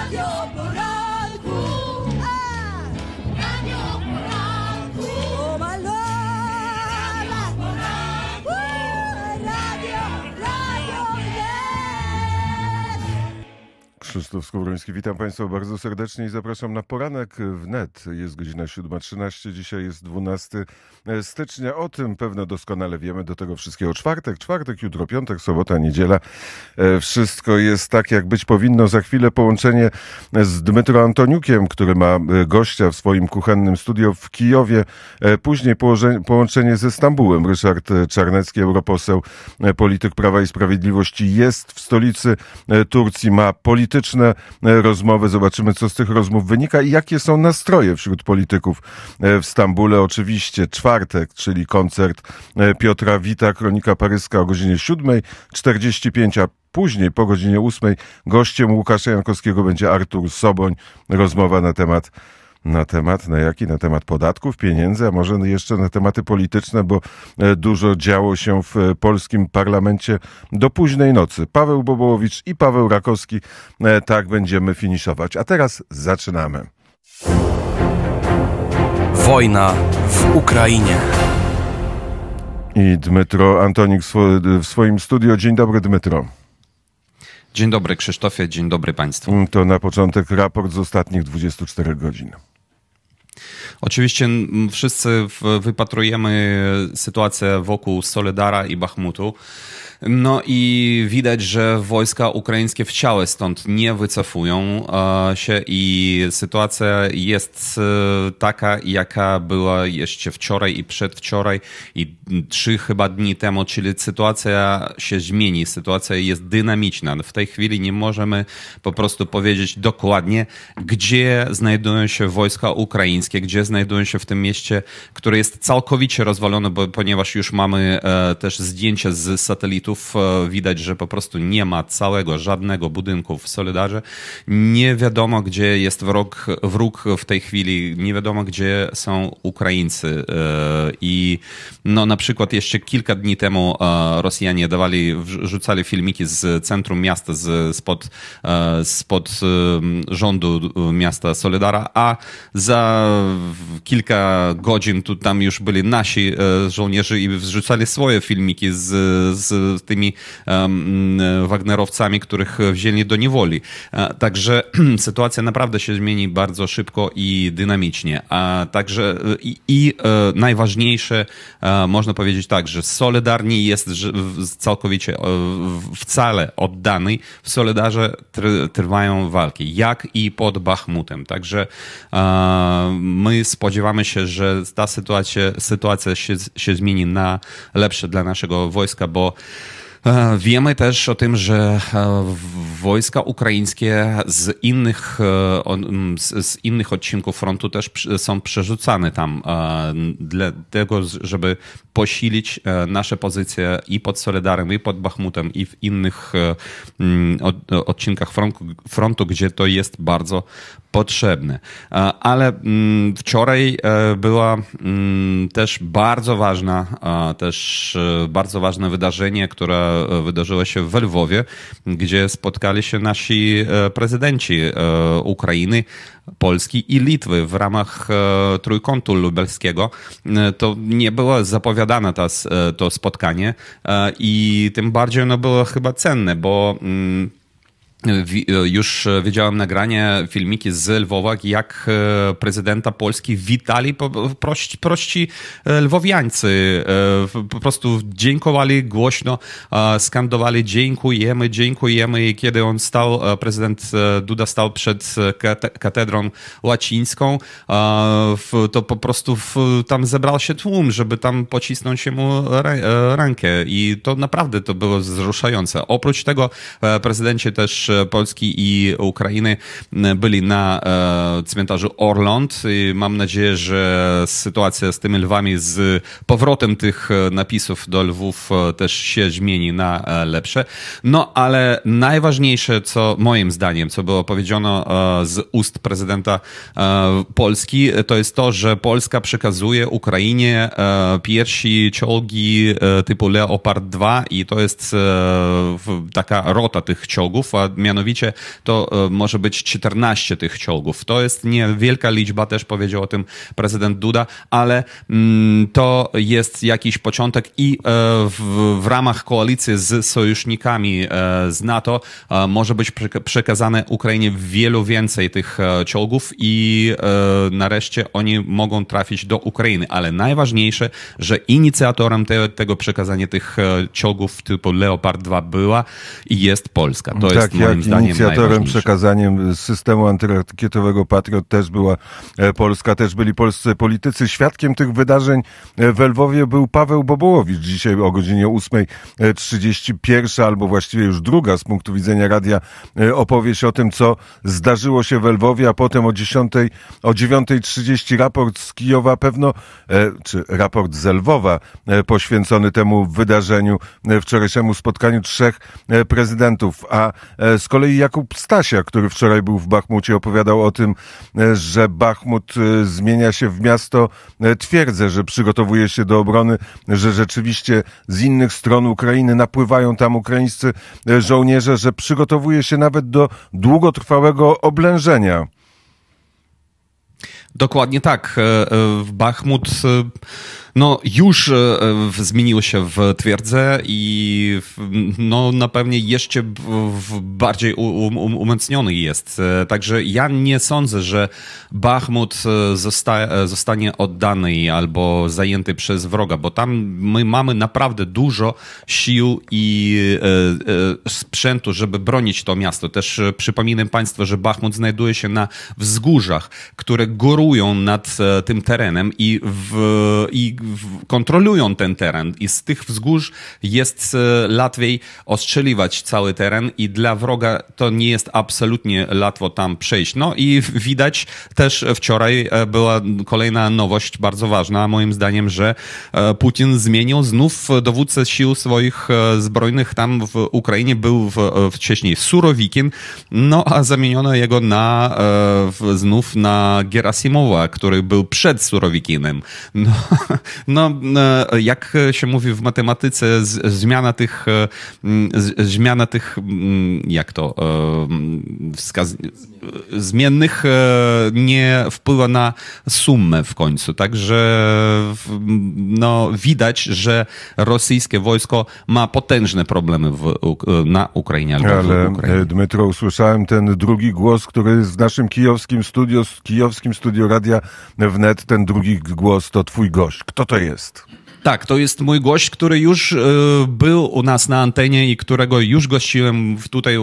Krzysztof Skowroński, witam Państwa bardzo serdecznie i zapraszam na poranek wnet. Jest godzina 7:13, dzisiaj jest 12 stycznia. O tym pewno doskonale wiemy, do tego wszystkiego czwartek, jutro piątek, sobota, niedziela. Wszystko jest tak, jak być powinno. Za chwilę połączenie z Dmytro Antoniukiem, który ma gościa w swoim kuchennym studio w Kijowie. Później połączenie ze Stambułem. Ryszard Czarnecki, europoseł, polityk Prawa i Sprawiedliwości, jest w stolicy Turcji, ma polityczne rozmowy. Zobaczymy, co z tych rozmów wynika i jakie są nastroje wśród polityków w Stambule. Oczywiście czwartek, czyli koncert Piotra Wita, Kronika Paryska o godzinie 7:45, a później po godzinie 8 gościem Łukasza Jankowskiego będzie Artur Soboń. Rozmowa na jaki? Na temat podatków, pieniędzy, a może jeszcze na tematy polityczne, bo dużo działo się w polskim parlamencie do późnej nocy. Paweł Bobołowicz i Paweł Rakowski, tak będziemy finiszować. A teraz zaczynamy. Wojna w Ukrainie. I Dmytro Antonik w swoim studio. Dzień dobry, Dmytro. Dzień dobry, Krzysztofie, dzień dobry Państwu. To na początek raport z ostatnich 24 godzin. Oczywiście wszyscy wypatrujemy sytuację wokół Soledara i Bachmutu. No i widać, że wojska ukraińskie wciąż stąd nie wycofują się i sytuacja jest taka, jaka była jeszcze wczoraj i przedwczoraj i 3 chyba dni temu, czyli sytuacja się zmieni, sytuacja jest dynamiczna. W tej chwili nie możemy po prostu powiedzieć dokładnie, gdzie znajdują się wojska ukraińskie, gdzie znajdują się w tym mieście, które jest całkowicie rozwalone, ponieważ już mamy też zdjęcia z satelitów. Widać, że po prostu nie ma żadnego budynku w Soledarze. Nie wiadomo, gdzie jest wróg w tej chwili, nie wiadomo, gdzie są Ukraińcy. I no, na przykład jeszcze kilka dni temu Rosjanie rzucali filmiki z centrum miasta, spod rządu miasta Soledara, a za kilka godzin tam już byli nasi żołnierze i wrzucali swoje filmiki z tymi wagnerowcami, których wzięli do niewoli. Także sytuacja naprawdę się zmieni bardzo szybko i dynamicznie. Także najważniejsze, można powiedzieć tak, że Soledar nie jest całkowicie wcale oddany. W Soledarze trwają walki, jak i pod Bachmutem. Także my spodziewamy się, że ta sytuacja się zmieni na lepsze dla naszego wojska, bo wiemy też o tym, że wojska ukraińskie z innych odcinków frontu też są przerzucane tam dla tego, żeby posilić nasze pozycje i pod Soledarem, i pod Bachmutem, i w innych odcinkach frontu, gdzie to jest bardzo potrzebne. Ale wczoraj była też bardzo ważne wydarzenie, które wydarzyło się w Lwowie, gdzie spotkali się nasi prezydenci Ukrainy, Polski i Litwy w ramach Trójkątu Lubelskiego. To nie było zapowiadane to spotkanie i tym bardziej ono było chyba cenne, bo już widziałem nagranie, filmiki z Lwowa, jak prezydenta Polski witali prości lwowiańcy. Po prostu dziękowali głośno, skandowali dziękujemy i kiedy prezydent Duda stał przed katedrą łacińską, to po prostu tam zebrał się tłum, żeby tam pocisnąć mu rękę i to naprawdę to było wzruszające. Oprócz tego prezydenci też Polski i Ukrainy byli na cmentarzu Orląt. Mam nadzieję, że sytuacja z tymi lwami, z powrotem tych napisów do lwów też się zmieni na lepsze. No ale najważniejsze, co moim zdaniem, co było powiedziano z ust prezydenta Polski, to jest to, że Polska przekazuje Ukrainie pierwsze czołgi typu Leopard 2 i to jest taka rota tych czołgów, a mianowicie to może być 14 tych czołgów. To jest niewielka liczba, też powiedział o tym prezydent Duda, ale to jest jakiś początek i w ramach koalicji z sojusznikami z NATO może być przekazane Ukrainie wielu więcej tych czołgów i nareszcie oni mogą trafić do Ukrainy. Ale najważniejsze, że inicjatorem tego przekazania tych czołgów typu Leopard 2 była i jest Polska. To jest moim zdaniem inicjatorem przekazaniem systemu antyrakietowego Patriot też była Polska, też byli polscy politycy. Świadkiem tych wydarzeń w Lwowie był Paweł Bobołowicz. Dzisiaj o godzinie 8:31, albo właściwie już druga z punktu widzenia radia, opowieść o tym, co zdarzyło się w Lwowie, a potem o 9:30 raport z Kijowa czy raport z Lwowa poświęcony temu wydarzeniu, wczorajszemu spotkaniu 3 prezydentów. A z kolei Jakub Stasia, który wczoraj był w Bachmucie, opowiadał o tym, że Bachmut zmienia się w miasto twierdzę, że przygotowuje się do obrony, że rzeczywiście z innych stron Ukrainy napływają tam ukraińscy żołnierze, że przygotowuje się nawet do długotrwałego oblężenia. Dokładnie tak. Bachmut już zmienił się w twierdzę i na pewno jeszcze bardziej umocniony jest. Także ja nie sądzę, że Bachmut zostanie oddany albo zajęty przez wroga, bo tam my mamy naprawdę dużo sił i sprzętu, żeby bronić to miasto. Też przypominam Państwu, że Bachmut znajduje się na wzgórzach, które górują nad tym terenem i kontrolują ten teren i z tych wzgórz jest łatwiej ostrzeliwać cały teren i dla wroga to nie jest absolutnie łatwo tam przejść. I widać też wczoraj była kolejna nowość bardzo ważna, moim zdaniem, że Putin zmienił znów dowódcę sił swoich zbrojnych tam w Ukrainie, był wcześniej Surowikin, a zamieniono jego znów na Gerasimowa, który był przed Surowikinem. Jak się mówi w matematyce, zmiana tych zmiennych nie wpływa na sumę w końcu. Także widać, że rosyjskie wojsko ma potężne problemy na Ukrainie albo w Ukrainie. Ale Dmytro, usłyszałem ten drugi głos, który jest w naszym kijowskim studiu Radia Wnet. Ten drugi głos to twój gość. Kto to jest? Tak, to jest mój gość, który już był u nas na antenie i którego już gościłem tutaj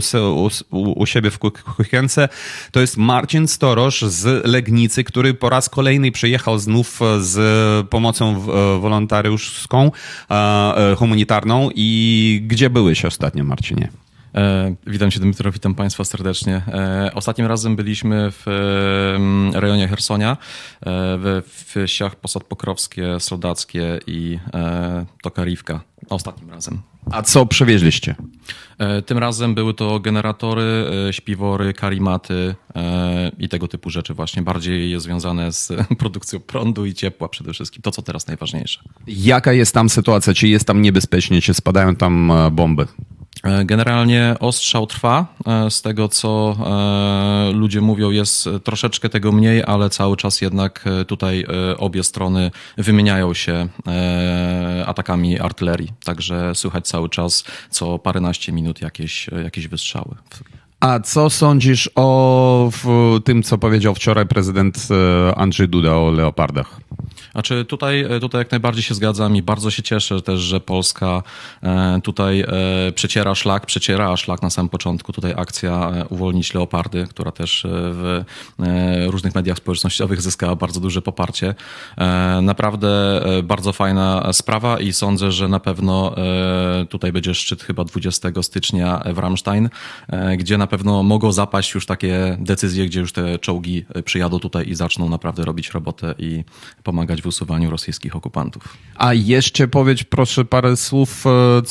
u siebie w kuchence. To jest Marcin Storosz z Legnicy, który po raz kolejny przyjechał znów z pomocą wolontariuszską, humanitarną. I gdzie byłeś ostatnio, Marcinie? Witam cię, Dmytro, witam państwa serdecznie. Ostatnim razem byliśmy w rejonie Chersonia, we wsiach Posad Pokrowskie, Soldackie i Tokariwka. Ostatnim razem. A co przewieźliście? Tym razem były to generatory, śpiwory, karimaty i tego typu rzeczy właśnie. Bardziej związane z produkcją prądu i ciepła przede wszystkim. To, co teraz najważniejsze. Jaka jest tam sytuacja? Czy jest tam niebezpiecznie? Czy spadają tam bomby? Generalnie ostrzał trwa. Z tego, co ludzie mówią, jest troszeczkę tego mniej, ale cały czas jednak tutaj obie strony wymieniają się atakami artylerii. Także słychać cały czas co paręnaście minut jakieś wystrzały. A co sądzisz o tym, co powiedział wczoraj prezydent Andrzej Duda o Leopardach? Znaczy tutaj jak najbardziej się zgadzam i bardzo się cieszę też, że Polska tutaj przeciera szlak na samym początku. Tutaj akcja Uwolnić Leopardy, która też w różnych mediach społecznościowych zyskała bardzo duże poparcie. Naprawdę bardzo fajna sprawa i sądzę, że na pewno tutaj będzie szczyt chyba 20 stycznia w Ramstein, gdzie na pewno mogą zapaść już takie decyzje, gdzie już te czołgi przyjadą tutaj i zaczną naprawdę robić robotę i pomagać w usuwaniu rosyjskich okupantów. A jeszcze powiedz proszę parę słów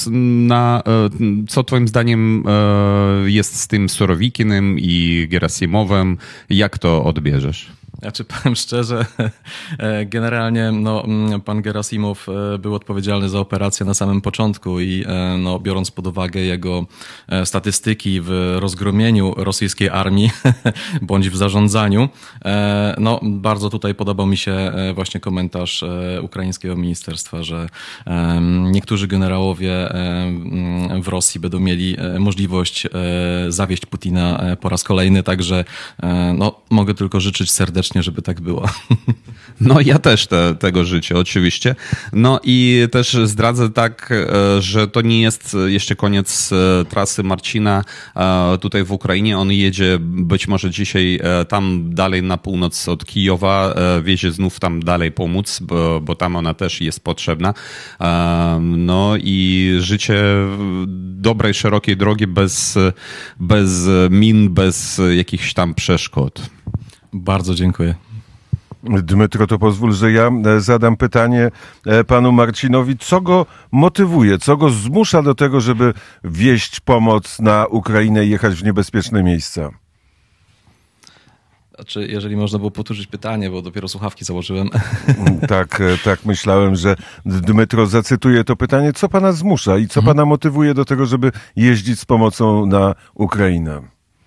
co twoim zdaniem jest z tym Surowikinem i Gerasimowem? Jak to odbierzesz? Znaczy, powiem szczerze, generalnie pan Gerasimow był odpowiedzialny za operację na samym początku i biorąc pod uwagę jego statystyki w rozgromieniu rosyjskiej armii bądź w zarządzaniu, bardzo tutaj podobał mi się właśnie komentarz ukraińskiego ministerstwa, że niektórzy generałowie w Rosji będą mieli możliwość zawieść Putina po raz kolejny, także mogę tylko życzyć serdecznie, żeby tak było. No ja też tego życzę, oczywiście. No i też zdradzę tak, że to nie jest jeszcze koniec trasy Marcina tutaj w Ukrainie. On jedzie być może dzisiaj tam dalej na północ od Kijowa, wiezie znów tam dalej pomóc, bo tam ona też jest potrzebna. No i życie dobrej, szerokiej drogi bez min, bez jakichś tam przeszkód. Bardzo dziękuję. Dmytro, to pozwól, że ja zadam pytanie panu Marcinowi. Co go motywuje, co go zmusza do tego, żeby wieźć pomoc na Ukrainę i jechać w niebezpieczne miejsca? Znaczy, jeżeli można było powtórzyć pytanie, bo dopiero słuchawki założyłem. Tak, myślałem, że Dmytro zacytuje to pytanie. Co pana zmusza i co pana motywuje do tego, żeby jeździć z pomocą na Ukrainę?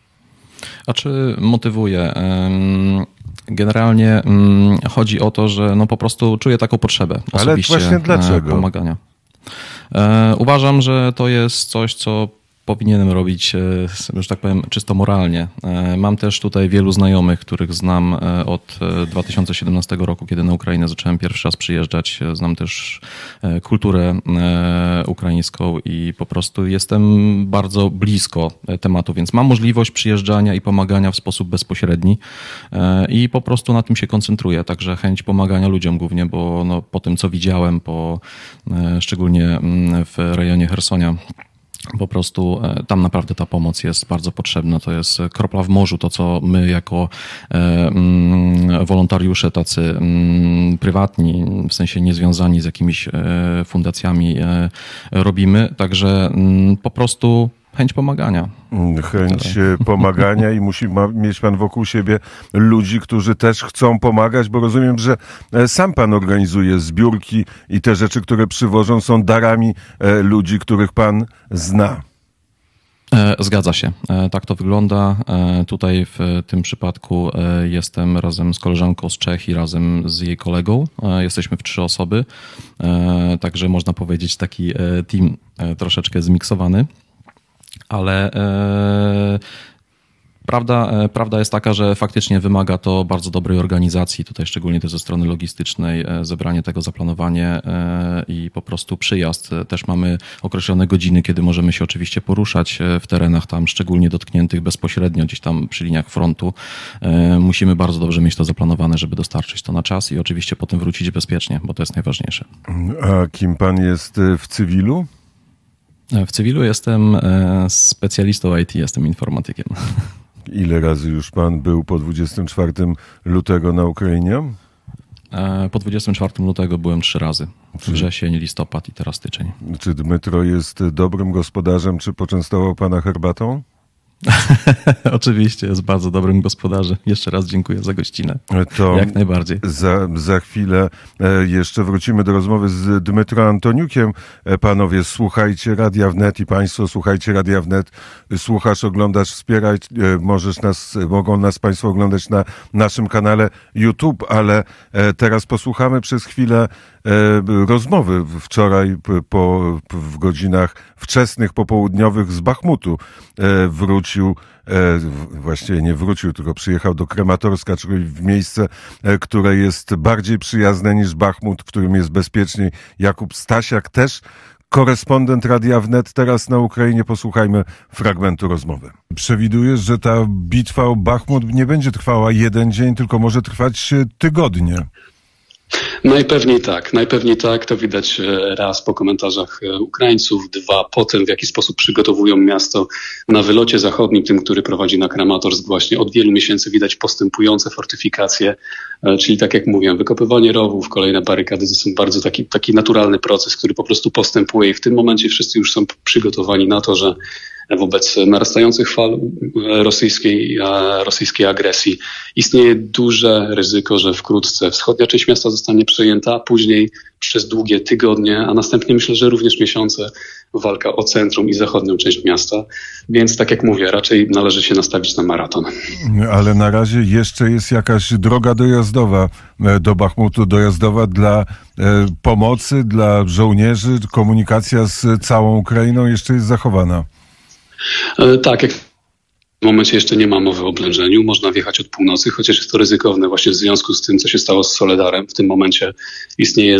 Czy motywuje? Generalnie chodzi o to, że po prostu czuję taką potrzebę osobiście. Ale właśnie dlaczego? Pomagania. Uważam, że to jest coś, co powinienem robić, że tak powiem, czysto moralnie. Mam też tutaj wielu znajomych, których znam od 2017 roku, kiedy na Ukrainę zacząłem pierwszy raz przyjeżdżać. Znam też kulturę ukraińską i po prostu jestem bardzo blisko tematu, więc mam możliwość przyjeżdżania i pomagania w sposób bezpośredni i po prostu na tym się koncentruję. Także chęć pomagania ludziom głównie, bo po tym, co widziałem, szczególnie w rejonie Chersonia, po prostu tam naprawdę ta pomoc jest bardzo potrzebna. To jest kropla w morzu, to co my jako wolontariusze tacy prywatni, w sensie niezwiązani z jakimiś fundacjami robimy. Także po prostu chęć pomagania. Chęć pomagania i musi mieć pan wokół siebie ludzi, którzy też chcą pomagać, bo rozumiem, że sam pan organizuje zbiórki i te rzeczy, które przywożą, są darami ludzi, których pan zna. Zgadza się. Tak to wygląda. Tutaj w tym przypadku jestem razem z koleżanką z Czech i razem z jej kolegą. Jesteśmy w 3 osoby, także można powiedzieć taki team troszeczkę zmiksowany. Ale prawda jest taka, że faktycznie wymaga to bardzo dobrej organizacji, tutaj szczególnie też ze strony logistycznej, zebranie tego, zaplanowanie i po prostu przyjazd. Też mamy określone godziny, kiedy możemy się oczywiście poruszać w terenach tam szczególnie dotkniętych bezpośrednio, gdzieś tam przy liniach frontu. Musimy bardzo dobrze mieć to zaplanowane, żeby dostarczyć to na czas i oczywiście potem wrócić bezpiecznie, bo to jest najważniejsze. A kim pan jest w cywilu? W cywilu jestem specjalistą IT, jestem informatykiem. Ile razy już pan był po 24 lutego na Ukrainie? Po 24 lutego byłem 3 razy. Wrzesień, listopad i teraz styczeń. Czy Dmytro jest dobrym gospodarzem, czy poczęstował pana herbatą? Oczywiście, jest bardzo dobrym gospodarzem. Jeszcze raz dziękuję za gościnę. To jak najbardziej. Za chwilę jeszcze wrócimy do rozmowy z Dmytro Antoniukiem. Panowie, słuchajcie Radia Wnet i państwo słuchajcie Radia Wnet. Słuchasz, oglądasz, wspieraj. Mogą nas państwo oglądać na naszym kanale YouTube, ale teraz posłuchamy przez chwilę rozmowy wczoraj w godzinach wczesnych, popołudniowych z Bachmutu. Właściwie nie wrócił, tylko przyjechał do Krematorska, czyli w miejsce, które jest bardziej przyjazne niż Bachmut, w którym jest bezpieczniej. Jakub Stasiak, też korespondent Radia Wnet, teraz na Ukrainie. Posłuchajmy fragmentu rozmowy. Przewidujesz, że ta bitwa o Bachmut nie będzie trwała 1 dzień, tylko może trwać tygodnie. Najpewniej tak. To widać raz po komentarzach Ukraińców, 2 po tym, w jaki sposób przygotowują miasto na wylocie zachodnim, tym, który prowadzi na Kramatorsk. Właśnie od wielu miesięcy widać postępujące fortyfikacje, czyli tak jak mówiłem, wykopywanie rowów, kolejne barykady, to są bardzo taki naturalny proces, który po prostu postępuje i w tym momencie wszyscy już są przygotowani na to, że wobec narastających fal rosyjskiej agresji. Istnieje duże ryzyko, że wkrótce wschodnia część miasta zostanie przejęta, a później przez długie tygodnie, a następnie myślę, że również miesiące walka o centrum i zachodnią część miasta. Więc tak jak mówię, raczej należy się nastawić na maraton. Ale na razie jeszcze jest jakaś droga dojazdowa do Bachmutu, dojazdowa dla pomocy, dla żołnierzy, komunikacja z całą Ukrainą jeszcze jest zachowana. Tak, jak w tym momencie jeszcze nie ma mowy o oblężeniu. Można wjechać od północy, chociaż jest to ryzykowne właśnie w związku z tym, co się stało z Soledarem. W tym momencie istnieje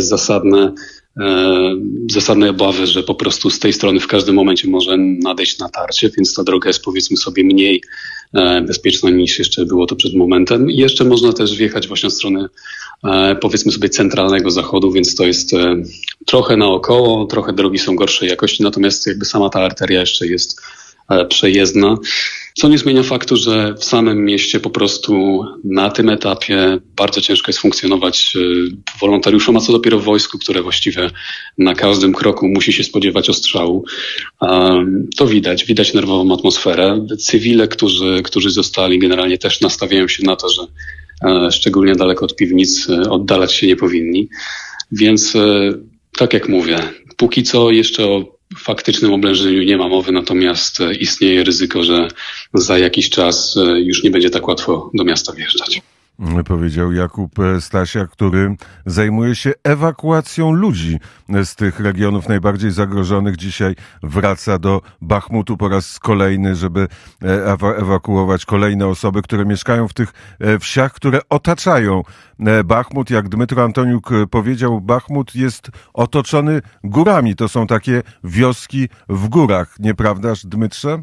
zasadne obawy, że po prostu z tej strony w każdym momencie może nadejść natarcie, więc ta droga jest powiedzmy sobie mniej bezpieczna niż jeszcze było to przed momentem. I jeszcze można też wjechać właśnie od strony powiedzmy sobie centralnego zachodu, więc to jest trochę naokoło, trochę drogi są gorszej jakości, natomiast jakby sama ta arteria jeszcze jest przejezdna, co nie zmienia faktu, że w samym mieście po prostu na tym etapie bardzo ciężko jest funkcjonować wolontariuszom, a co dopiero w wojsku, które właściwie na każdym kroku musi się spodziewać ostrzału. To widać nerwową atmosferę. Cywile, którzy zostali, generalnie też nastawiają się na to, że szczególnie daleko od piwnic oddalać się nie powinni. Więc tak jak mówię, póki co jeszcze o faktycznym oblężeniu nie ma mowy, natomiast istnieje ryzyko, że za jakiś czas już nie będzie tak łatwo do miasta wjeżdżać. Powiedział Jakub Stasiak, który zajmuje się ewakuacją ludzi z tych regionów najbardziej zagrożonych. Dzisiaj wraca do Bachmutu po raz kolejny, żeby ewakuować kolejne osoby, które mieszkają w tych wsiach, które otaczają Bachmut. Jak Dmytro Antoniuk powiedział, Bachmut jest otoczony górami. To są takie wioski w górach, nieprawdaż, Dmytrze?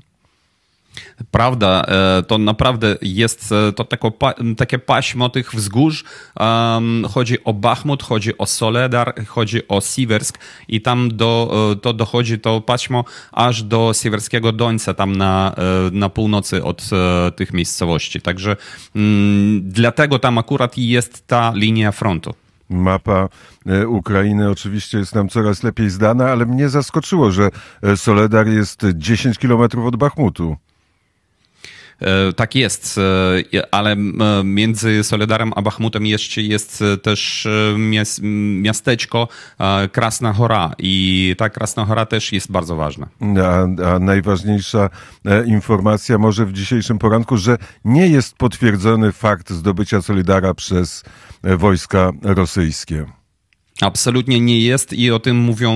Prawda, to naprawdę jest to takie paśmo tych wzgórz. Chodzi o Bachmut, chodzi o Soledar, chodzi o Siwersk i tam to dochodzi to paśmo aż do Siwerskiego Dońca, tam na północy od tych miejscowości. Także dlatego tam akurat jest ta linia frontu. Mapa Ukrainy oczywiście jest nam coraz lepiej znana, ale mnie zaskoczyło, że Soledar jest 10 kilometrów od Bachmutu. Tak jest, ale między Soledarem a Bachmutem jeszcze jest też miasteczko Krasna Hora i ta Krasna Hora też jest bardzo ważna. A najważniejsza informacja może w dzisiejszym poranku, że nie jest potwierdzony fakt zdobycia Soledara przez wojska rosyjskie. Absolutnie nie jest i o tym mówią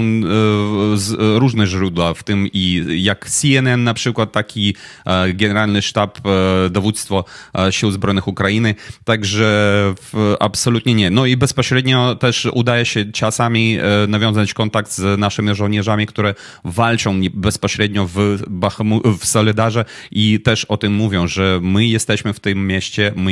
różne źródła, w tym i jak CNN na przykład, taki Generalny Sztab Dowództwo Sił Zbrojnych Ukrainy, także absolutnie nie. No i bezpośrednio też udaje się czasami nawiązać kontakt z naszymi żołnierzami, które walczą bezpośrednio w Soledarze i też o tym mówią, że my jesteśmy w tym mieście, my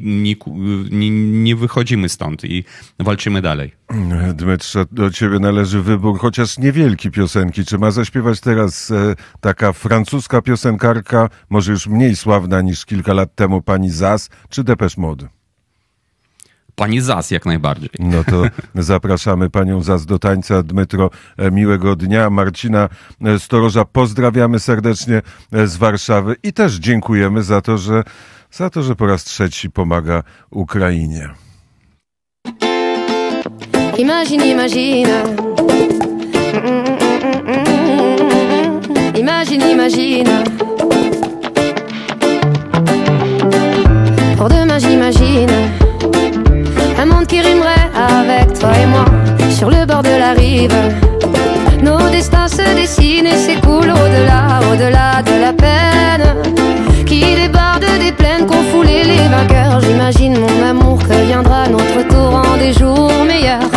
nie wychodzimy stąd i walczymy dalej. Dmytrze, do ciebie należy wybór, chociaż niewielki, piosenki. Czy ma zaśpiewać teraz taka francuska piosenkarka, może już mniej sławna niż kilka lat temu, pani Zas, czy Depeche Mode? Pani Zas jak najbardziej. No to zapraszamy panią Zas do tańca. Dmytro, miłego dnia. Marcina Storoża pozdrawiamy serdecznie z Warszawy i też dziękujemy za to, że po raz trzeci pomaga Ukrainie. Imagine, imagine. Imagine, imagine. Pour demain, j'imagine un monde qui rimerait avec toi et moi sur le bord de la rive. Nos destins se dessinent et s'écoulent au-delà, au-delà de la peine qui débarde des plaines qu'ont foulé les vainqueurs. J'imagine mon amour que viendra notre tour en des jours meilleurs.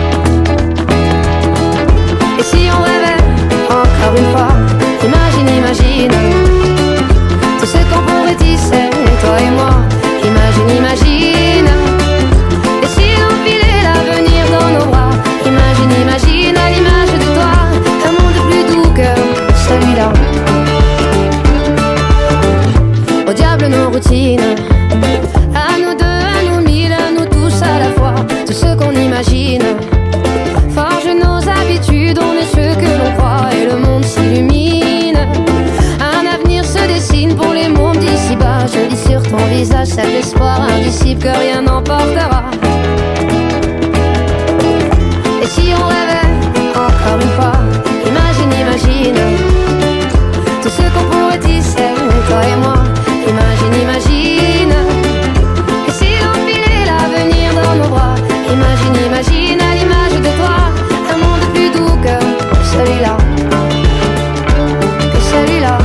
Et si on rêvait encore une fois, imagine, imagine tout ce qu'on pourrait tisser, toi et moi. Imagine, imagine. Et si on filait l'avenir dans nos bras, imagine, imagine à l'image de toi, un monde plus doux que celui-là. Au diable nos routines, à nous deux, à nous mille, à nous tous à la fois, tout ce qu'on imagine. Forge nos habitudes, on est ce que l'on croit et le monde s'illumine. Un visage, cet espoir indicible que rien n'emportera. Et si on rêvait encore une fois, imagine, imagine tout ce qu'on pourrait tisser, toi et moi. Imagine, imagine. Et si l'on filait l'avenir dans nos bras, imagine, imagine à l'image de toi, un monde plus doux que celui-là, que celui-là.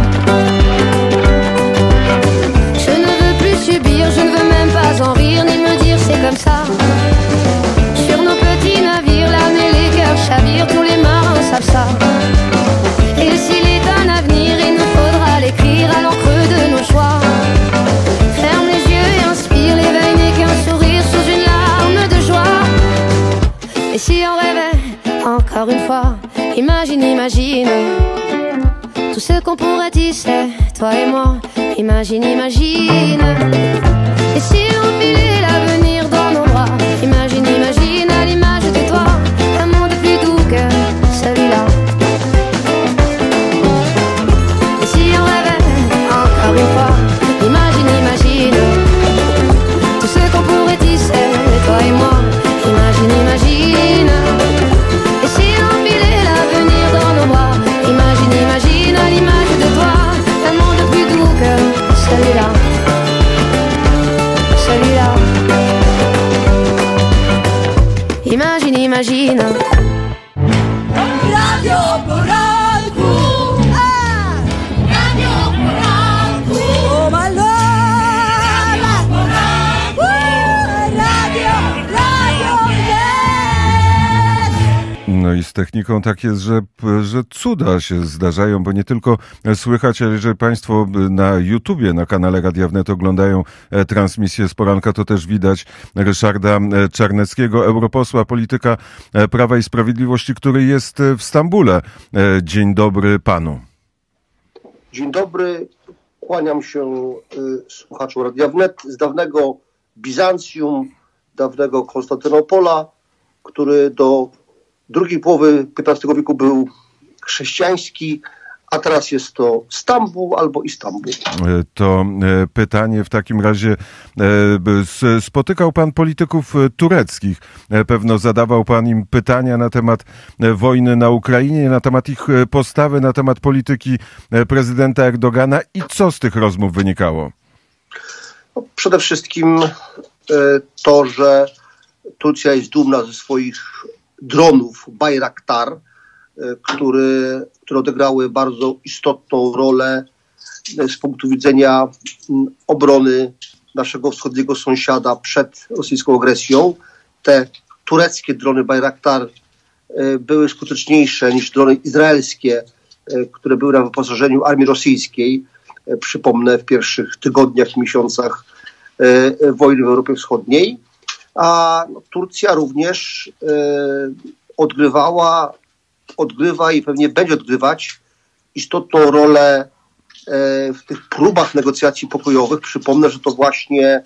Je ne veux plus subir, je ne veux même pas en rire, ni me dire c'est comme ça. Sur nos petits navires, l'âme et les cœurs chavirent, tous les marins savent ça. Et s'il est un avenir, il nous faudra l'écrire à l'encre de nos choix. Ferme les yeux et inspire, l'éveil n'est qu'un sourire sous une larme de joie. Et si on rêvait encore une fois, imagine, imagine tout ce qu'on pourrait tisser, toi et moi. Imagine, imagine. Et si on filait l'avenir dans nos bras, imagine, imagine à l'image de toi, un monde plus doux que celui-là. Et si on rêvait encore une fois, imagine, imagine tout ce qu'on pourrait tisser, toi et moi. Imagine, imagine. Et si on filait l'avenir dans nos bras, imagine, imagine à l'image de toi, un monde plus doux que celui-là, celui-là. Imagine, imagine. Radio Poranku, Radio Poranku, oh my Lord, Radio, yes. No i z techniką tak jest, że cuda się zdarzają, bo nie tylko słychać, ale jeżeli Państwo na YouTubie, na kanale Radia Wnet oglądają transmisję z poranka, to też widać Ryszarda Czarneckiego, europosła, polityka Prawa i Sprawiedliwości, który jest w Stambule. Dzień dobry panu. Dzień dobry, kłaniam się słuchaczom Radia Wnet z dawnego Bizancjum, dawnego Konstantynopola, który do drugiej połowy XV wieku był chrześcijański, a teraz jest to Stambuł albo Istanbul. To pytanie w takim razie, spotykał pan polityków tureckich, pewno zadawał pan im pytania na temat wojny na Ukrainie, na temat ich postawy, na temat polityki prezydenta Erdogana i co z tych rozmów wynikało? No, przede wszystkim to, że Turcja jest dumna ze swoich dronów Bayraktar, które odegrały bardzo istotną rolę z punktu widzenia obrony naszego wschodniego sąsiada przed rosyjską agresją. Te tureckie drony Bayraktar były skuteczniejsze niż drony izraelskie, które były na wyposażeniu armii rosyjskiej. Przypomnę, w pierwszych tygodniach i miesiącach wojny w Europie Wschodniej. A Turcja również odgrywa i pewnie będzie odgrywać istotną rolę w tych próbach negocjacji pokojowych. Przypomnę, że to właśnie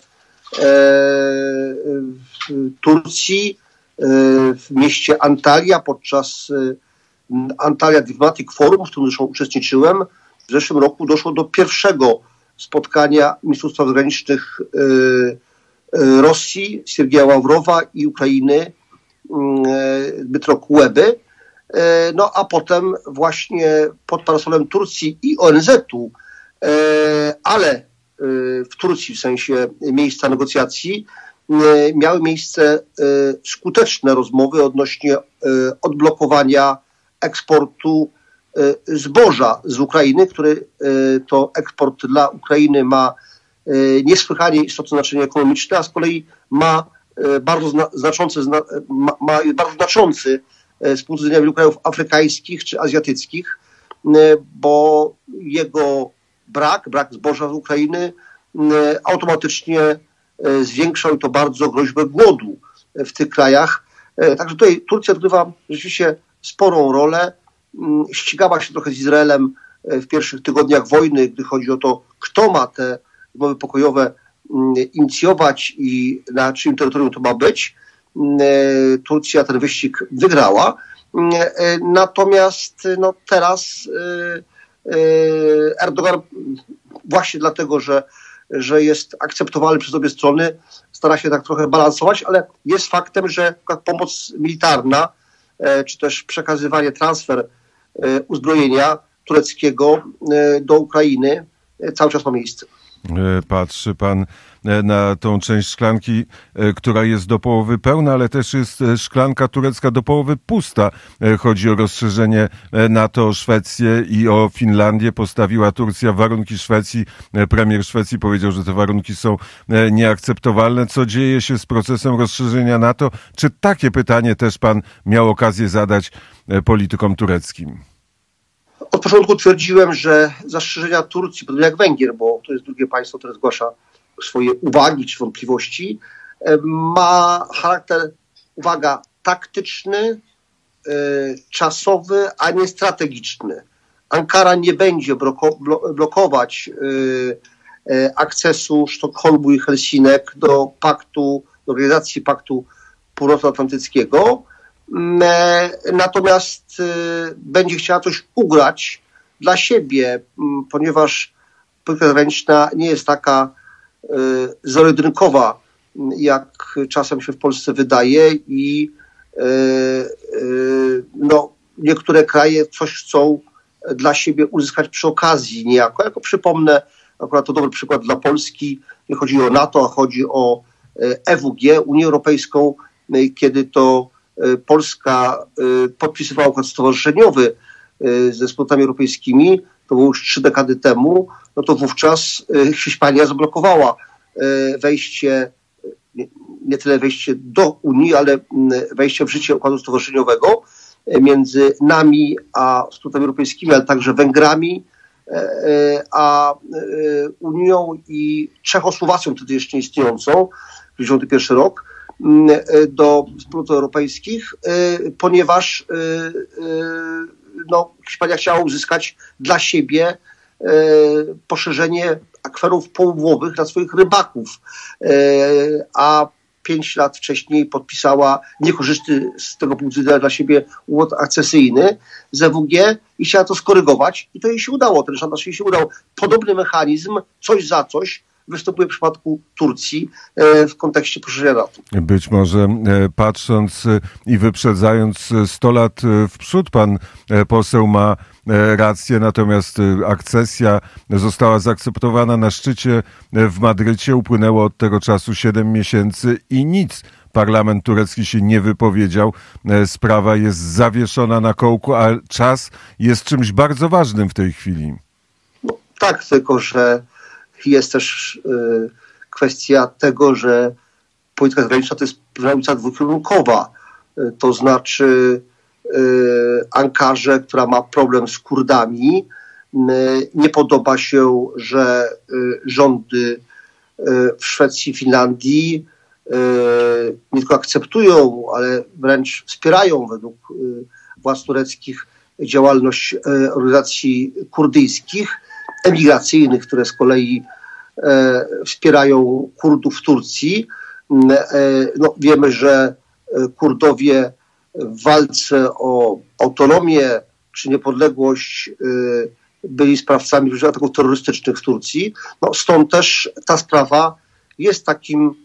w Turcji, w mieście Antalya, podczas Antalya Diplomatic Forum, w którym zresztą uczestniczyłem, w zeszłym roku doszło do pierwszego spotkania ministrów spraw zagranicznych Rosji, Siergieja Ławrowa i Ukrainy, Dmytro Kuleby. No a potem właśnie pod parasolem Turcji i ONZ-u, ale w Turcji w sensie miejsca negocjacji, miały miejsce skuteczne rozmowy odnośnie odblokowania eksportu zboża z Ukrainy, który to eksport dla Ukrainy ma niesłychanie istotne znaczenie ekonomiczne, a z kolei ma bardzo znaczący z punktu widzenia wielu krajów afrykańskich czy azjatyckich, bo jego brak zboża z Ukrainy automatycznie zwiększał, i to bardzo, groźbę głodu w tych krajach. Także tutaj Turcja odgrywa rzeczywiście sporą rolę. Ścigała się trochę z Izraelem w pierwszych tygodniach wojny, gdy chodzi o to, kto ma te rozmowy pokojowe inicjować i na czyim terytorium to ma być. Turcja ten wyścig wygrała. Natomiast teraz Erdogan właśnie dlatego, że że jest akceptowalny przez obie strony, stara się tak trochę balansować, ale jest faktem, że pomoc militarna, czy też przekazywanie, transfer uzbrojenia tureckiego do Ukrainy cały czas ma miejsce. Patrzy pan na tą część szklanki, która jest do połowy pełna, ale też jest szklanka turecka do połowy pusta. Chodzi o rozszerzenie NATO o Szwecję i o Finlandię. Postawiła Turcja warunki Szwecji. Premier Szwecji powiedział, że te warunki są nieakceptowalne. Co dzieje się z procesem rozszerzenia NATO? Czy takie pytanie też pan miał okazję zadać politykom tureckim? Od początku twierdziłem, że zastrzeżenia Turcji, podobnie jak Węgier, bo to jest drugie państwo, które zgłasza swoje uwagi czy wątpliwości, ma charakter, uwaga, taktyczny, czasowy, a nie strategiczny. Ankara nie będzie blokować akcesu Sztokholmu i Helsinek do paktu, do organizacji Paktu Północnoatlantyckiego. Natomiast będzie chciała coś ugrać dla siebie, ponieważ polityka zagraniczna nie jest taka zero-jedynkowa, jak czasem się w Polsce wydaje i niektóre kraje coś chcą dla siebie uzyskać przy okazji niejako. Jako przypomnę, akurat to dobry przykład dla Polski, nie chodzi o NATO, a chodzi o EWG, Unię Europejską, kiedy to Polska podpisywała układ stowarzyszeniowy ze wspólnotami europejskimi, to było już 3 dekady temu, no to wówczas Hiszpania zablokowała wejście, nie tyle wejście do Unii, ale wejście w życie układu stowarzyszeniowego między nami a wspólnotami europejskimi, ale także Węgrami, a Unią i Czechosłowacją, wtedy jeszcze istniejącą, 1991 rok, do wspólnot europejskich, ponieważ Hiszpania chciała uzyskać dla siebie poszerzenie akwenów południowych dla swoich rybaków, a 5 lat wcześniej podpisała niekorzystny z tego punktu widzenia dla siebie układ akcesyjny z EWG i chciała to skorygować i to jej się udało, ten szantaż jej się udał. Podobny mechanizm, coś za coś, występuje w przypadku Turcji w kontekście poszerzenia NATO. Być może patrząc i wyprzedzając 100 lat w przód, pan poseł ma rację, natomiast akcesja została zaakceptowana na szczycie w Madrycie. Upłynęło od tego czasu 7 miesięcy i nic. Parlament turecki się nie wypowiedział. Sprawa jest zawieszona na kołku, a czas jest czymś bardzo ważnym w tej chwili. No, tak, tylko że jest też kwestia tego, że polityka zagraniczna to jest ulica dwukierunkowa. To znaczy Ankarze, która ma problem z Kurdami, nie podoba się, że rządy w Szwecji i Finlandii nie tylko akceptują, ale wręcz wspierają według władz tureckich działalność organizacji kurdyjskich, emigracyjnych, które z kolei wspierają Kurdów w Turcji. No, wiemy, że Kurdowie w walce o autonomię czy niepodległość byli sprawcami różnych ataków terrorystycznych w Turcji. No, stąd też ta sprawa jest takim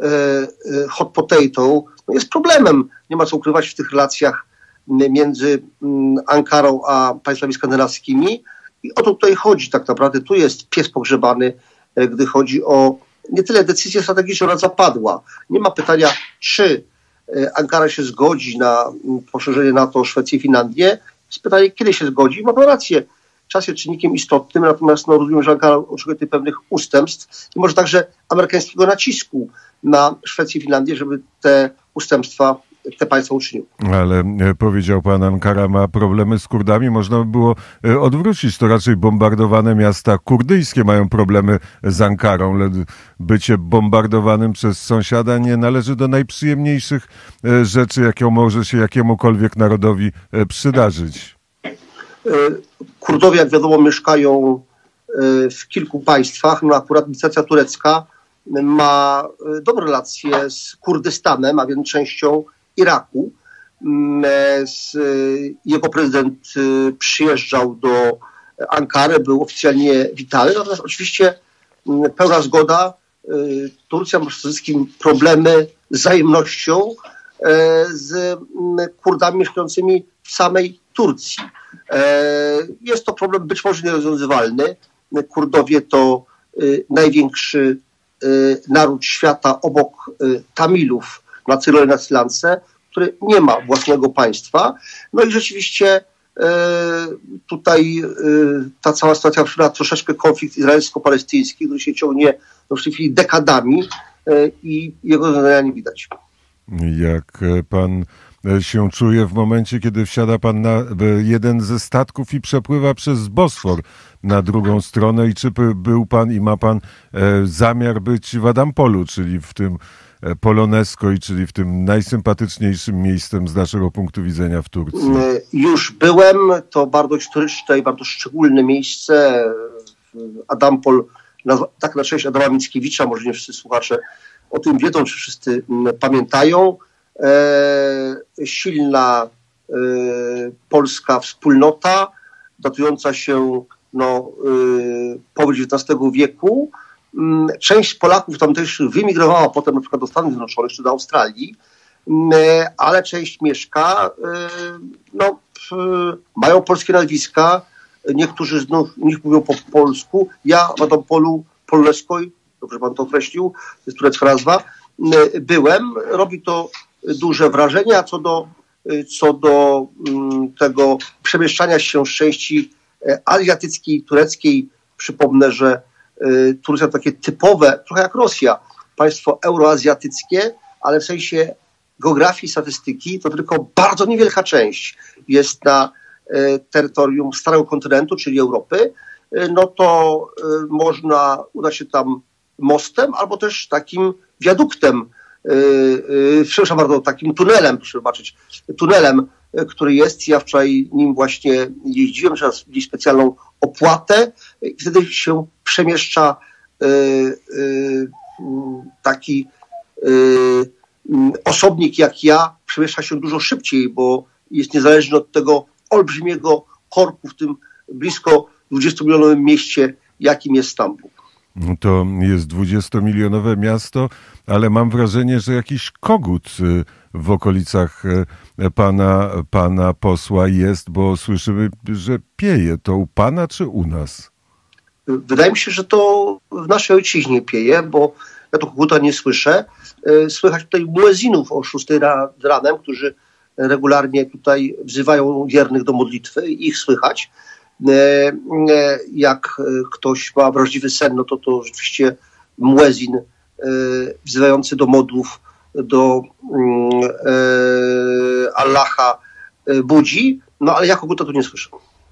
hot potato, no, jest problemem. Nie ma co ukrywać w tych relacjach między Ankarą a państwami skandynawskimi. I o to tutaj chodzi tak naprawdę. Tu jest pies pogrzebany, gdy chodzi o nie tyle decyzję strategiczną, ona zapadła. Nie ma pytania, czy Ankara się zgodzi na poszerzenie NATO o Szwecję i Finlandię. Jest pytanie, kiedy się zgodzi. Ma pan rację. Czas jest czynnikiem istotnym, natomiast rozumiem, że Ankara oczekuje pewnych ustępstw i może także amerykańskiego nacisku na Szwecję i Finlandię, żeby te ustępstwa te państwa uczyniły. Ale powiedział pan, Ankara ma problemy z Kurdami. Można by było odwrócić. To raczej bombardowane miasta kurdyjskie mają problemy z Ankarą. Bycie bombardowanym przez sąsiada nie należy do najprzyjemniejszych rzeczy, jaką może się jakiemukolwiek narodowi przydarzyć. Kurdowie, jak wiadomo, mieszkają w kilku państwach. No akurat administracja turecka ma dobre relacje z Kurdystanem, a więc częścią Iraku. Jego prezydent przyjeżdżał do Ankary, był oficjalnie witany. Natomiast oczywiście pełna zgoda. Turcja ma przede wszystkim problemy z wzajemnością z Kurdami mieszkającymi w samej Turcji. Jest to problem być może nierozwiązywalny. Kurdowie to największy naród świata obok Tamilów na Cyrole, na Sri Lance, który nie ma własnego państwa. No i rzeczywiście tutaj ta cała sytuacja przypomina troszeczkę konflikt izraelsko-palestyński, który się ciągnie w tej chwili dekadami i jego rozwiązania nie widać. Jak pan się czuje w momencie, kiedy wsiada pan na jeden ze statków i przepływa przez Bosfor na drugą stronę i czy był pan i ma pan zamiar być w Adampolu, czyli w tym Polonezko, czyli w tym najsympatyczniejszym miejscem z naszego punktu widzenia w Turcji? Już byłem, to bardzo historyczne i bardzo szczególne miejsce. Adampol, tak na cześć Adama Mickiewicza, może nie wszyscy słuchacze o tym wiedzą, czy wszyscy pamiętają. Silna polska wspólnota, datująca się połowy XIX wieku. Część Polaków tamtejszych wymigrowała potem na przykład do Stanów Zjednoczonych czy do Australii, ale część mieszka, mają polskie nazwiska, niektórzy z nich mówią po polsku. Ja w Adampolu Polonezkoj, dobrze pan to określił, jest turecka nazwa, byłem. Robi to duże wrażenie, a co do tego przemieszczania się z części azjatyckiej, tureckiej, przypomnę, że Turcja to takie typowe, trochę jak Rosja, państwo euroazjatyckie, ale w sensie geografii, statystyki to tylko bardzo niewielka część jest na terytorium starego kontynentu, czyli Europy. No to można udać się tam mostem albo też takim wiaduktem, przepraszam bardzo, takim tunelem, proszę zobaczyć, tunelem, który jest. Ja wczoraj nim właśnie jeździłem, trzeba mieć specjalną opłatę i wtedy się przemieszcza taki osobnik jak ja, przemieszcza się dużo szybciej, bo jest niezależny od tego olbrzymiego korku w tym blisko 20-milionowym mieście, jakim jest Stambuł. To jest 20-milionowe miasto, ale mam wrażenie, że jakiś kogut w okolicach pana posła jest, bo słyszymy, że pieje. To u pana czy u nas? Wydaje mi się, że to w naszej ojczyźnie pieje, bo ja to koguta nie słyszę. Słychać tutaj muezinów o 6 ranem, którzy regularnie tutaj wzywają wiernych do modlitwy. Ich słychać. Jak ktoś ma wrażliwy sen, no to rzeczywiście muezin wzywający do modłów, do Allaha budzi, no ale ja koguta tu nie słyszę.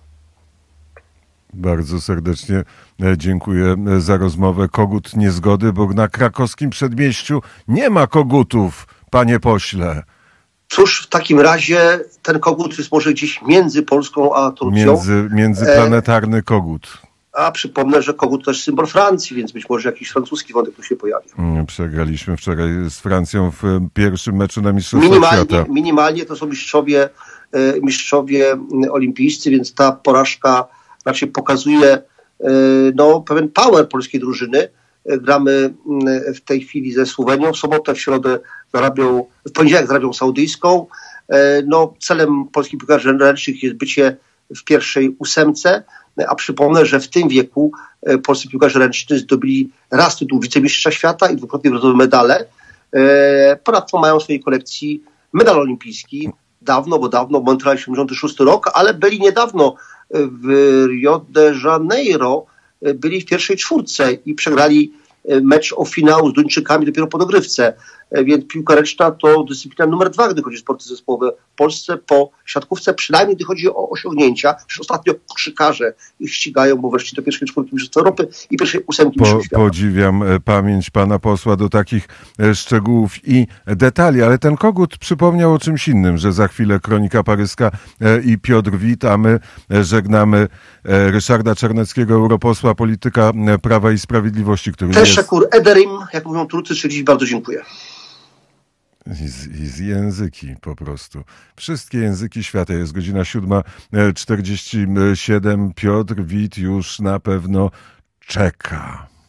Bardzo serdecznie dziękuję za rozmowę. Kogut niezgody, bo na krakowskim przedmieściu nie ma kogutów, panie pośle. Cóż, w takim razie ten kogut jest może gdzieś między Polską a Turcją. Międzyplanetarny kogut. A przypomnę, że kogut to też symbol Francji, więc być może jakiś francuski wątek tu się pojawi. Przegraliśmy wczoraj z Francją w pierwszym meczu na Mistrzostwach Świata. Minimalnie to są mistrzowie olimpijscy, więc ta porażka raczej pokazuje pewien power polskiej drużyny. Gramy w tej chwili ze Słowenią, w sobotę, w środę w poniedziałek z Arabią Saudyjską. Celem polskich piłkarzy ręcznych jest bycie w pierwszej 8, a przypomnę, że w tym wieku polscy piłkarze ręczni zdobyli raz tytuł wicemistrza świata i dwukrotnie brązowe medale. Ponadto mają w swojej kolekcji medal olimpijski. Dawno, Montreal 76 rok, ale byli niedawno w Rio de Janeiro, byli w pierwszej 4 i przegrali mecz o finał z Duńczykami dopiero po dogrywce. Więc piłka ręczna to dyscyplina numer 2, gdy chodzi o sporty zespołowe w Polsce, po siatkówce, przynajmniej gdy chodzi o osiągnięcia. Już ostatnio koszykarze ich ścigają, bo weszli do pierwszej 4 Mistrzostw Europy i pierwszej 8 Mistrzostw Świata. Podziwiam pamięć pana posła do takich szczegółów i detali, ale ten kogut przypomniał o czymś innym, że za chwilę Kronika Paryska i Piotr Wit, a my żegnamy Ryszarda Czarneckiego, europosła, polityka Prawa i Sprawiedliwości, który Teszekur ederim, jak mówią Turcy, czyli bardzo dziękuję. I z języki po prostu. Wszystkie języki świata. Jest godzina 7:47. Piotr Wit już na pewno czeka.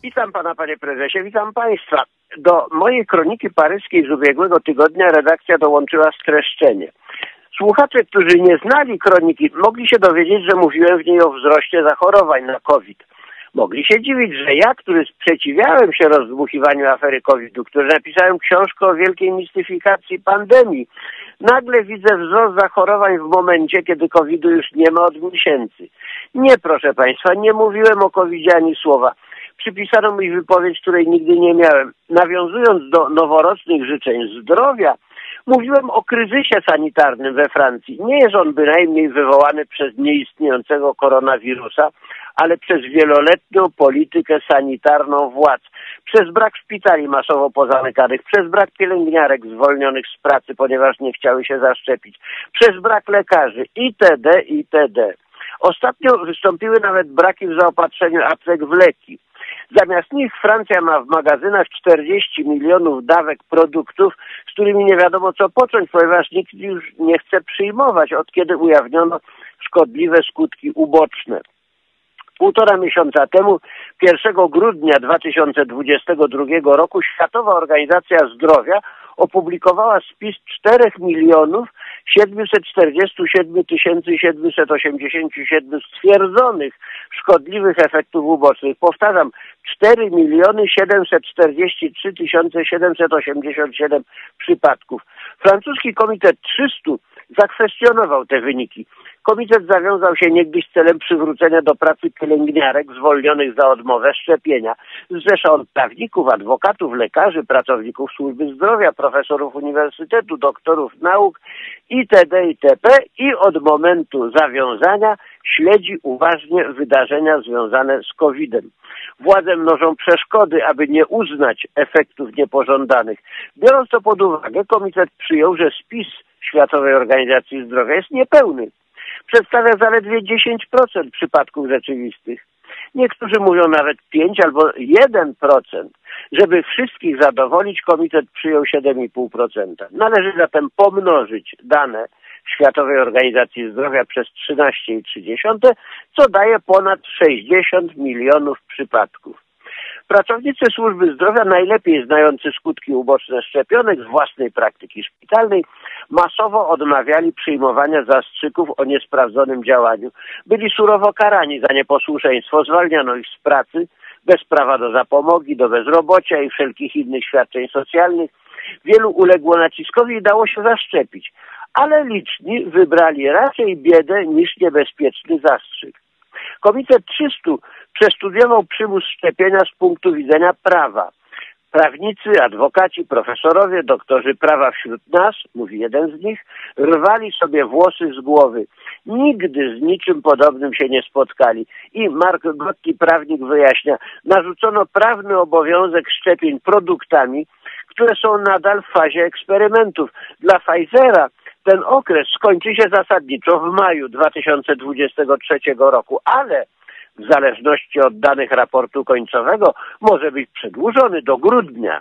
Witam pana, panie prezesie, witam państwa. Do mojej kroniki paryskiej z ubiegłego tygodnia redakcja dołączyła streszczenie. Słuchacze, którzy nie znali kroniki, mogli się dowiedzieć, że mówiłem w niej o wzroście zachorowań na COVID. Mogli się dziwić, że ja, który sprzeciwiałem się rozdmuchiwaniu afery COVID-u, który napisałem książkę o wielkiej mistyfikacji pandemii, nagle widzę wzrost zachorowań w momencie, kiedy COVID-u już nie ma od miesięcy. Nie, proszę państwa, nie mówiłem o COVID-zie ani słowa. Przypisano mi wypowiedź, której nigdy nie miałem. Nawiązując do noworocznych życzeń zdrowia, mówiłem o kryzysie sanitarnym we Francji. Nie jest on bynajmniej wywołany przez nieistniejącego koronawirusa, ale przez wieloletnią politykę sanitarną władz, przez brak szpitali masowo pozamykanych, przez brak pielęgniarek zwolnionych z pracy, ponieważ nie chciały się zaszczepić, przez brak lekarzy itd. itd. Ostatnio wystąpiły nawet braki w zaopatrzeniu aptek w leki. Zamiast nich Francja ma w magazynach 40 milionów dawek produktów, z którymi nie wiadomo co począć, ponieważ nikt już nie chce przyjmować, od kiedy ujawniono szkodliwe skutki uboczne. 1,5 miesiąca temu, 1 grudnia 2022 roku, Światowa Organizacja Zdrowia opublikowała spis 4 747 787 stwierdzonych szkodliwych efektów ubocznych. Powtarzam, 4 743 787 przypadków. Francuski Komitet 300 zakwestionował te wyniki. Komitet zawiązał się niegdyś celem przywrócenia do pracy pielęgniarek zwolnionych za odmowę szczepienia. Zrzesza on prawników, adwokatów, lekarzy, pracowników służby zdrowia, profesorów uniwersytetu, doktorów nauk itd. itp. I od momentu zawiązania śledzi uważnie wydarzenia związane z COVID-em. Władze mnożą przeszkody, aby nie uznać efektów niepożądanych. Biorąc to pod uwagę, komitet przyjął, że spis Światowej Organizacji Zdrowia jest niepełny. Przedstawia zaledwie 10% przypadków rzeczywistych. Niektórzy mówią nawet 5 albo 1%. Żeby wszystkich zadowolić, komitet przyjął 7,5%. Należy zatem pomnożyć dane Światowej Organizacji Zdrowia przez 13,3, co daje ponad 60 milionów przypadków. Pracownicy służby zdrowia, najlepiej znający skutki uboczne szczepionek z własnej praktyki szpitalnej, masowo odmawiali przyjmowania zastrzyków o niesprawdzonym działaniu. Byli surowo karani za nieposłuszeństwo, zwalniano ich z pracy, bez prawa do zapomogi, do bezrobocia i wszelkich innych świadczeń socjalnych. Wielu uległo naciskowi i dało się zaszczepić, ale liczni wybrali raczej biedę niż niebezpieczny zastrzyk. Komitet 300 przestudiował przymus szczepienia z punktu widzenia prawa. Prawnicy, adwokaci, profesorowie, doktorzy prawa wśród nas, mówi jeden z nich, rwali sobie włosy z głowy. Nigdy z niczym podobnym się nie spotkali. I Mark Gotti, prawnik, wyjaśnia, narzucono prawny obowiązek szczepień produktami, które są nadal w fazie eksperymentów. Dla Pfizera ten okres skończy się zasadniczo w maju 2023 roku, ale w zależności od danych raportu końcowego może być przedłużony do grudnia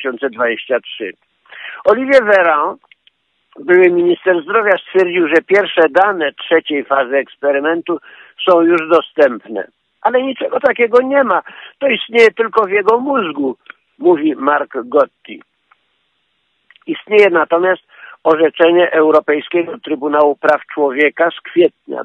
2023. Olivier Véran, były minister zdrowia, stwierdził, że pierwsze dane trzeciej fazy eksperymentu są już dostępne. Ale niczego takiego nie ma. To istnieje tylko w jego mózgu, mówi Mark Gotti. Istnieje natomiast orzeczenie Europejskiego Trybunału Praw Człowieka z kwietnia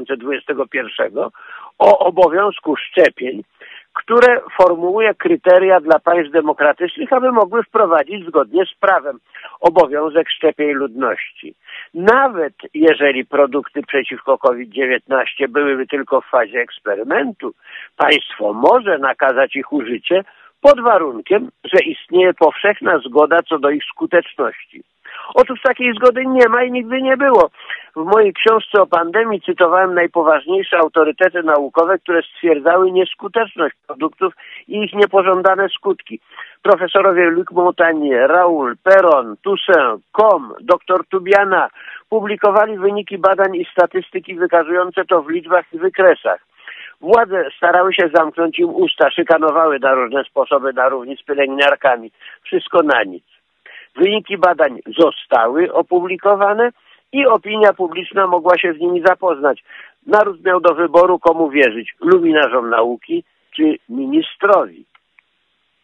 2021 o obowiązku szczepień, które formułuje kryteria dla państw demokratycznych, aby mogły wprowadzić zgodnie z prawem obowiązek szczepień ludności. Nawet jeżeli produkty przeciwko COVID-19 byłyby tylko w fazie eksperymentu, państwo może nakazać ich użycie pod warunkiem, że istnieje powszechna zgoda co do ich skuteczności. Otóż takiej zgody nie ma i nigdy nie było. W mojej książce o pandemii cytowałem najpoważniejsze autorytety naukowe, które stwierdzały nieskuteczność produktów i ich niepożądane skutki. Profesorowie Luc Montagnier, Raoul, Perron, Toussaint, Combe, dr Tubiana publikowali wyniki badań i statystyki wykazujące to w liczbach i wykresach. Władze starały się zamknąć im usta, szykanowały na różne sposoby na równi z pielęgniarkami. Wszystko na nic. Wyniki badań zostały opublikowane i opinia publiczna mogła się z nimi zapoznać. Naród miał do wyboru, komu wierzyć, luminarzom nauki czy ministrowi.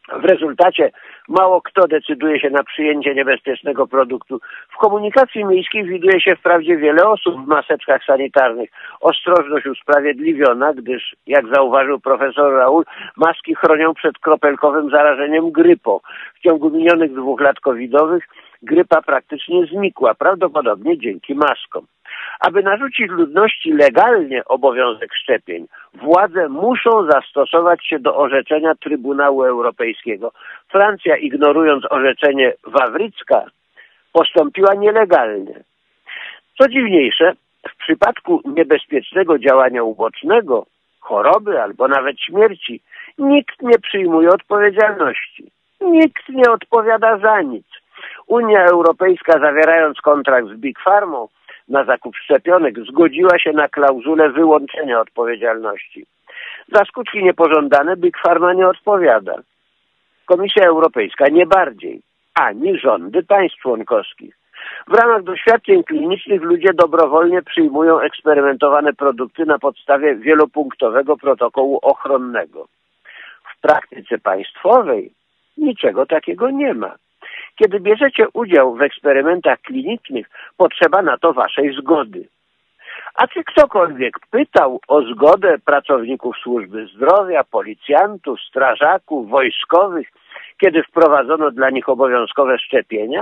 W rezultacie mało kto decyduje się na przyjęcie niebezpiecznego produktu. W komunikacji miejskiej widuje się wprawdzie wiele osób w maseczkach sanitarnych. Ostrożność usprawiedliwiona, gdyż, jak zauważył profesor Raul, maski chronią przed kropelkowym zarażeniem grypą. W ciągu minionych 2 lat covidowych grypa praktycznie znikła, prawdopodobnie dzięki maskom. Aby narzucić ludności legalnie obowiązek szczepień, władze muszą zastosować się do orzeczenia Trybunału Europejskiego. Francja, ignorując orzeczenie Wawrycka, postąpiła nielegalnie. Co dziwniejsze, w przypadku niebezpiecznego działania ubocznego, choroby albo nawet śmierci, nikt nie przyjmuje odpowiedzialności. Nikt nie odpowiada za nic. Unia Europejska, zawierając kontrakt z Big Pharmą na zakup szczepionek, zgodziła się na klauzulę wyłączenia odpowiedzialności. Za skutki niepożądane Big Pharma nie odpowiada. Komisja Europejska nie bardziej, ani rządy państw członkowskich. W ramach doświadczeń klinicznych ludzie dobrowolnie przyjmują eksperymentowane produkty na podstawie wielopunktowego protokołu ochronnego. W praktyce państwowej niczego takiego nie ma. Kiedy bierzecie udział w eksperymentach klinicznych, potrzeba na to waszej zgody. A czy ktokolwiek pytał o zgodę pracowników służby zdrowia, policjantów, strażaków, wojskowych, kiedy wprowadzono dla nich obowiązkowe szczepienia?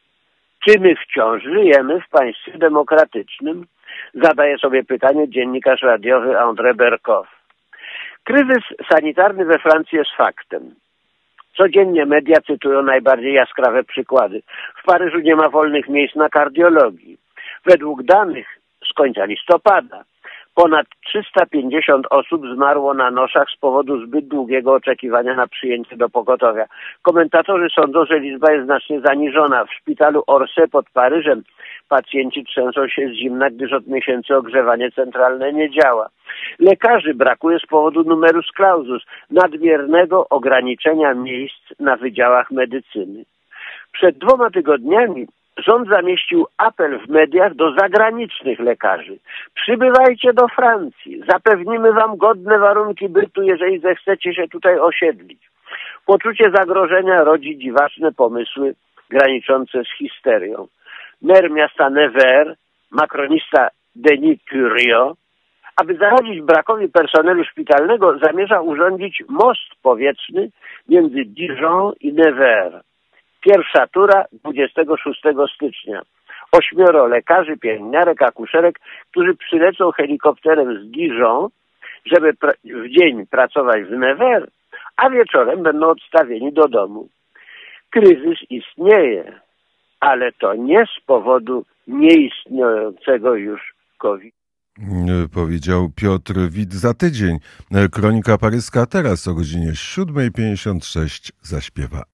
Czy my wciąż żyjemy w państwie demokratycznym? Zadaje sobie pytanie dziennikarz radiowy André Berkow. Kryzys sanitarny we Francji jest faktem. Codziennie media cytują najbardziej jaskrawe przykłady. W Paryżu nie ma wolnych miejsc na kardiologii. Według danych z końca listopada ponad 350 osób zmarło na noszach z powodu zbyt długiego oczekiwania na przyjęcie do pogotowia. Komentatorzy sądzą, że liczba jest znacznie zaniżona. W szpitalu Orsay pod Paryżem pacjenci trzęsą się z zimna, gdyż od miesięcy ogrzewanie centralne nie działa. Lekarzy brakuje z powodu numerus clausus, nadmiernego ograniczenia miejsc na wydziałach medycyny. Przed 2 tygodniami rząd zamieścił apel w mediach do zagranicznych lekarzy. Przybywajcie do Francji, zapewnimy wam godne warunki bytu, jeżeli zechcecie się tutaj osiedlić. Poczucie zagrożenia rodzi dziwaczne pomysły graniczące z histerią. Mer miasta Nevers, makronista Denis Puriot, aby zaradzić brakowi personelu szpitalnego, zamierza urządzić most powietrzny między Dijon i Nevers. Pierwsza tura 26 stycznia. 8 lekarzy, pielęgniarek, akuszerek, którzy przylecą helikopterem z Dijon, żeby w dzień pracować w Nevers, a wieczorem będą odstawieni do domu. Kryzys istnieje, ale to nie z powodu nieistniejącego już COVID. Powiedział Piotr Wit za tydzień. Kronika paryska teraz o godzinie 7:56 zaśpiewa.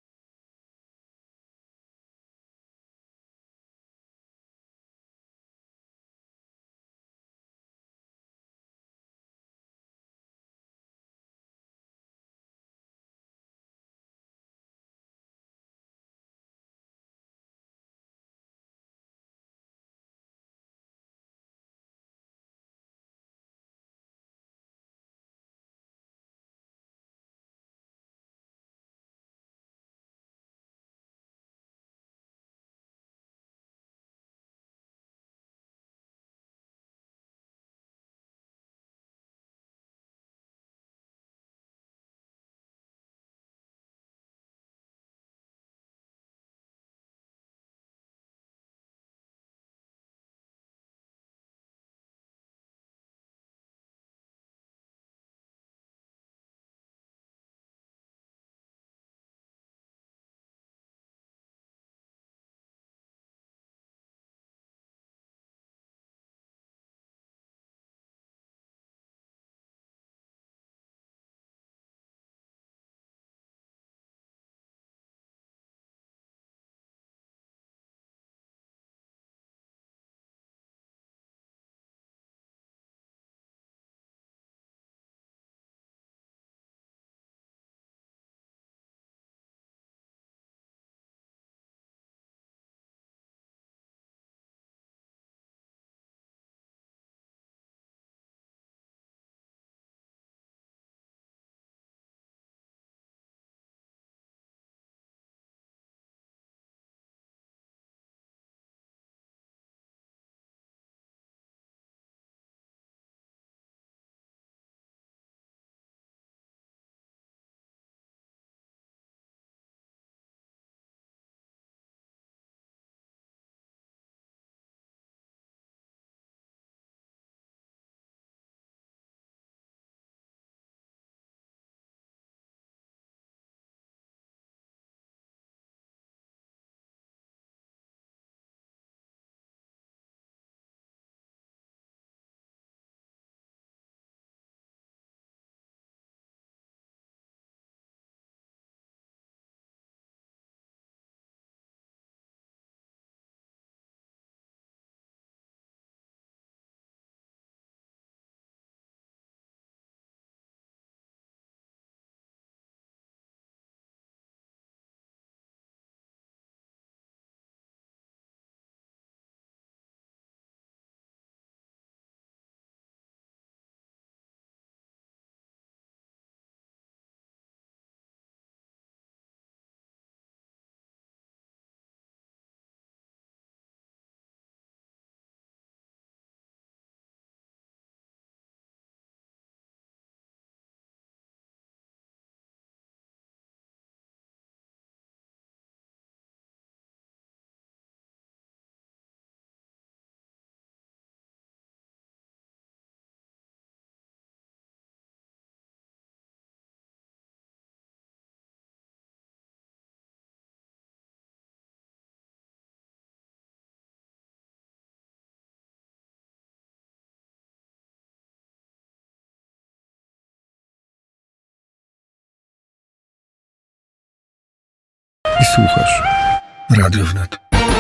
słuchasz Radio Wnet.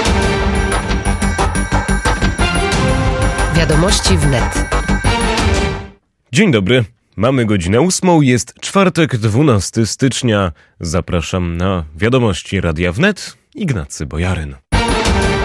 Wiadomości wnet. Dzień dobry. Mamy godzinę 8, jest czwartek, 12 stycznia. Zapraszam na Wiadomości Radia Wnet. Ignacy Bojaryn.